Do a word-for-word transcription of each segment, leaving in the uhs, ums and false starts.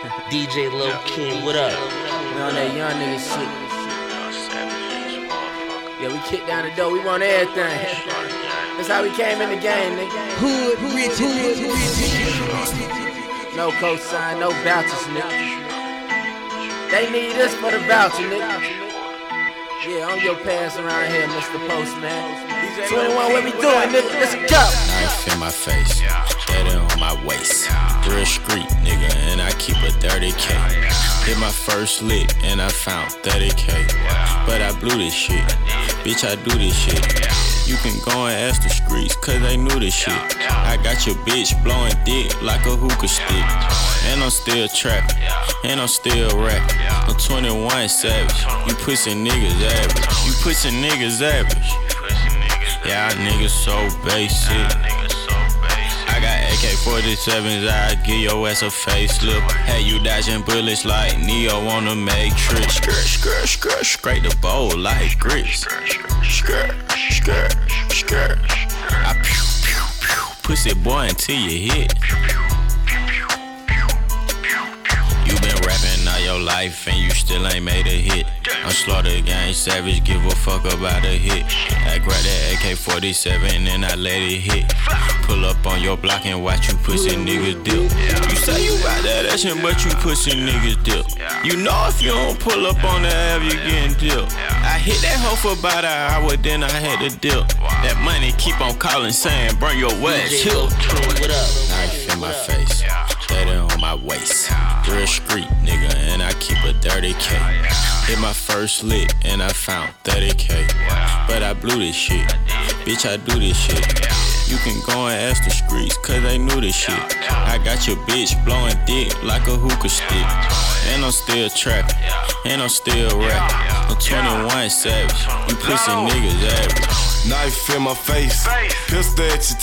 D J Lil King, what up? We on that young nigga shit. Yeah, we kicked down the door, we want everything. That's how we came in the game, nigga. Hood, rich, hood, rich. No cosign, no vouchers, nigga. They need us for the voucher, nigga. Yeah, I'm your pass around here, Mister Postman. twenty-one, what we doing, nigga? Let's go. Knife in my face, dead on my waist. Real street, nigga, and I keep a thirty K. Hit my first lick, and I found thirty K. But I blew this shit, bitch, I do this shit. You can go and ask the streets, cause they knew this shit. I got your bitch blowing dick like a hookah stick. And I'm still trapping, and I'm still rapping. I'm twenty-one savage, you pussy niggas average. You pussy niggas average. Y'all niggas so basic. I got A K forty-sevens, I give your ass a facelift. Hey, you dodging bullets like Neo on the Matrix. Skirt, skirt, skirt, scrape the bowl like grits. Skirt, skirt, skirt. I pew, pew, pew. Pussy boy until you hit. You been rapping all your life and you still ain't made a hit. I'm Slaughter Gang Savage, give a fuck about a hit. I grab that A K forty-seven and I let it hit. Pull up on your block and watch you pussy niggas dip. You say you got that action, but you pussy niggas dip. You know if you don't pull up on the Ave, you getting dipped. I hit that hoe for about an hour, then I had to dip. That money keep on calling, saying burn your ass. D J Lil King, what up? Knife in my face, dead on my waist. Real street, nigga, and I keep a thirty K. Hit my first lick, and I found thirty K. But I blew this shit, bitch, I do this shit. You can go and ask the streets, cause they knew this shit. I got your bitch blowing dick like a hookah stick. And I'm still trapping, and I'm still rapping. I'm twenty-one savage, you pussy niggas average. Knife in my face, pistol at your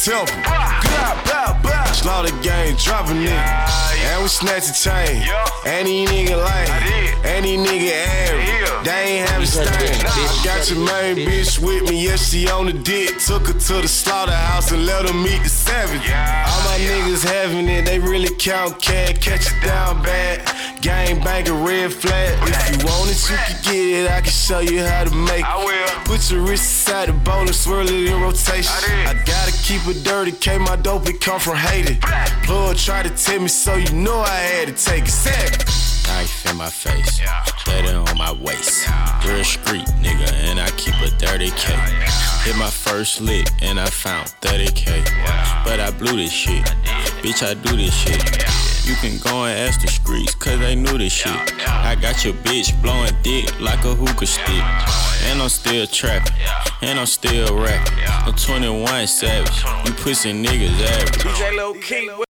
temple. Slaughter Gang dropping nigga, and we snatch a chain. And these nigga lame, and these nigga average. They ain't have a stain. Got your main bitch with me, yeah, she on the dick. Took her to the slaughterhouse and let her meet the savage. All my niggas having it, they really count cash. Catch it down bad, gang bang a red flag. If you want it, you can get it, I can show you how to make it. Put your wrist inside the bowl and swirl it in rotation. I gotta keep it dirty, K my dope, it come from Haiti. Plug tried to tell me, so you know I had to take it. Seven. Knife in my face, dead on my waist. Real street, nigga, and I keep a thirty K. Hit my first lick, and I found thirty K. But I blew this shit, bitch, I do this shit. You can go and ask the streets, cause they knew this shit. I got your bitch blowing dick like a hookah stick. And I'm still trapping, and I'm still rapping. I'm twenty-one savage, you pussy niggas average. D J Lil King.